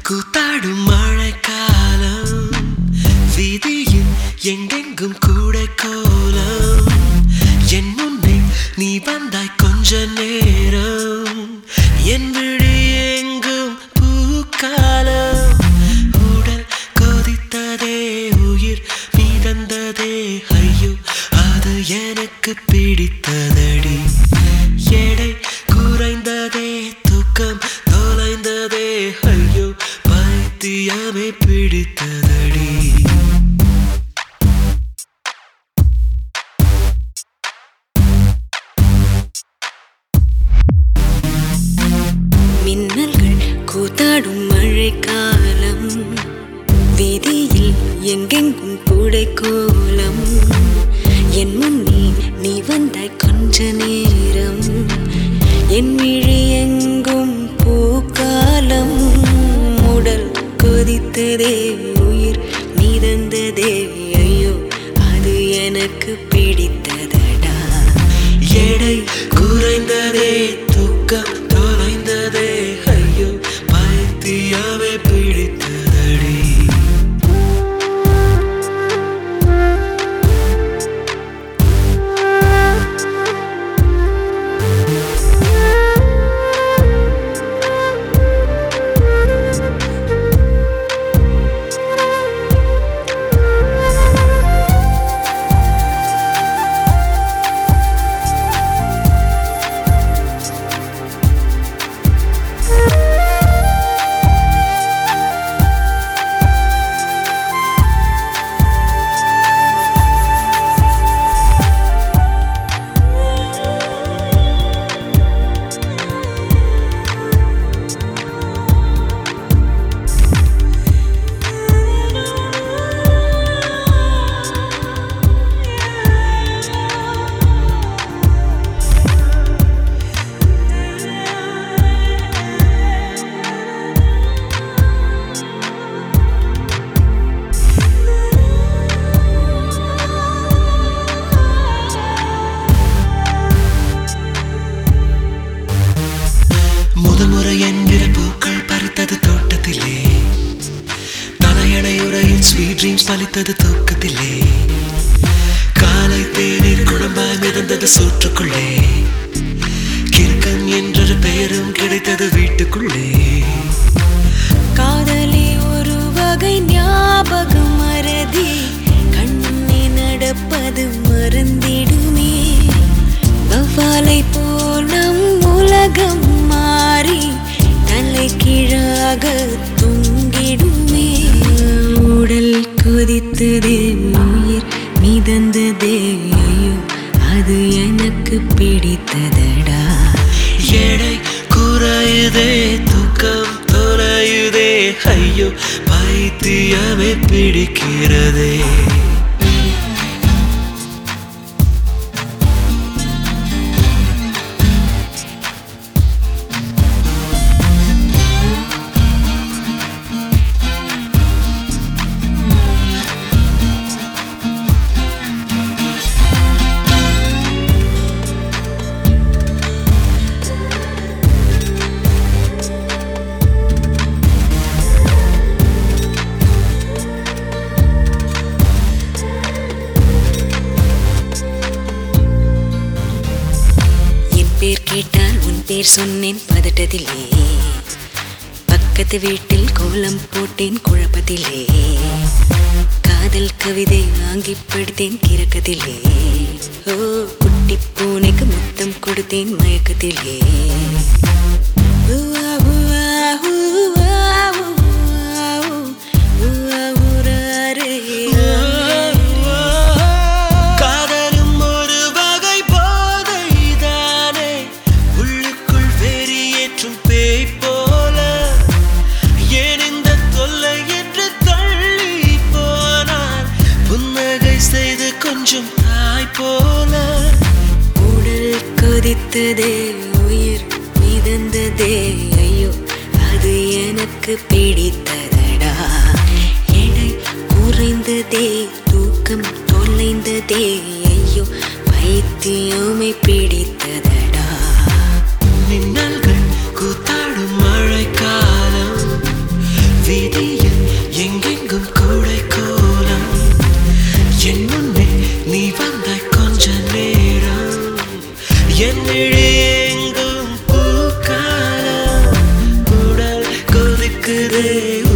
கூத்தாடும் மழைக்காலம் வீதியில் எங்கெங்கும் கூட கோலம் என் முன்னே நீ வந்தாய் கொஞ்ச நேரம் என் விழி எங்கும் பூக்காலம் உடல் கொதித்ததே உயிர் மிதந்ததே ஐயோ அது எனக்கு பிடித்ததடி எடை குறைந்ததே தூக்கம் தொலைந்ததே ஐயோ பைத்தியமே பிடித்ததடி மின்னல்கள் கூத்தாடும் மழைக்காலம் வீதியில் எங்கெங்கும் கூடை கோலம் என் முன்னே நீ வந்தாய் கொஞ்ச நேரம் என் விழி எங்கும் பூக்காலம் உடல் கொதித்ததே உயிர் மிதந்ததே ஐயோ அது எனக்கு பிடித்ததடா எடை குறைந்ததே தூக்கம் தொலைந்ததே ஐயோ பைத்தியமே பிடித்ததடி முதல் முறை என் விரல் பூக்கள் பறித்தது தோட்டத்திலே தலையணை உரையில் ஸ்வீட் ட்ரீம்ஸ் பலித்தது தூக்கத்திலே காலை தேநீர் குழம்பாய் மிதந்தது சோற்றுக்குள்ளே கிறுக்கன் என்றொரு பெயரும் கிடைத்தது வீட்டுக்குள்ளே காதலி ஒரு வகை ஞாபகம் மறதி கண்ணே நடப்பது மறந்திடுமே வவ்வாலை போல் நம் உலகம் மாறி தலை கீழாக தொங்கிடுமே உடல் கொதித்ததே உயிர் மிதந்ததே ஐயோ அது எனக்கு பிடித்ததடா எடை குறையுதே தூக்கம் தொலையுதே ஐயோ பைத்தியமே பிடிக்கிறதே பேர் கேட்டால் உன் பேர் சொன்னேன் பதட்டத்திலே பக்கத்து வீட்டில் கோலம் போட்டேன் குழப்பத்திலே காதல் கவிதை வாங்கி படித்தேன் கிறக்கத்திலே ஓ குட்டி பூனைக்கு முத்தம் கொடுத்தேன் மயக்கத்திலே கொஞ்சம் தாய் போல உடல் கொதித்ததே உயிர் மிதந்ததே ஐயோ அது எனக்கு பிடித்ததடா எடை குறைந்ததே தூக்கம் தொலைந்ததே ஐயோ பைத்தியமே பிடித்ததடா மின்னல்கள் கூத்தாடும் மழைக்காலம் குறையுதே